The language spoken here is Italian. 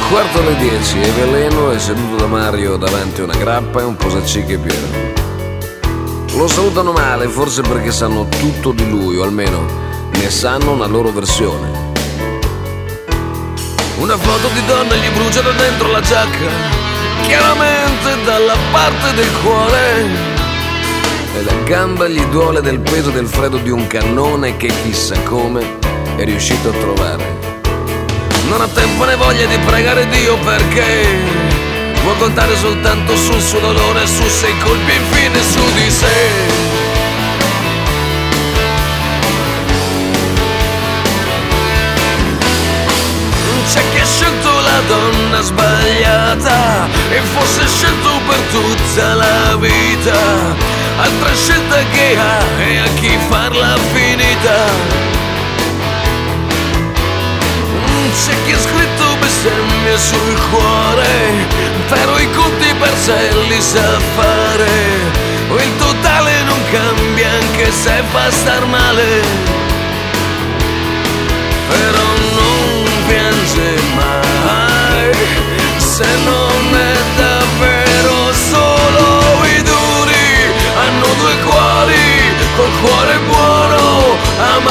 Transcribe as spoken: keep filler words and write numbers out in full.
quarto alle dieci e Veleno è seduto da Mario davanti a una grappa e un posacicche pieno. Lo salutano male, forse perché sanno tutto di lui, o almeno ne sanno una loro versione. Una foto di donna gli brucia da dentro la giacca, chiaramente dalla parte del cuore. E la gamba gli duole del peso del freddo di un cannone che chissà come è riuscito a trovare. Non ha tempo né voglia di pregare Dio perché vuol contare soltanto sul suo dolore, su sei colpi infine su di sé. C'è chi ha scelto la donna sbagliata e forse scelto per tutta la vita. Altra scelta che ha e a chi farla finita. C'è chi ha scritto bestemmie sul cuore, però i conti per sé li sa fare. Il totale non cambia anche se fa star male. Però non piange mai se non è davvero solo i duri. Hanno due cuori, col cuore buono, ama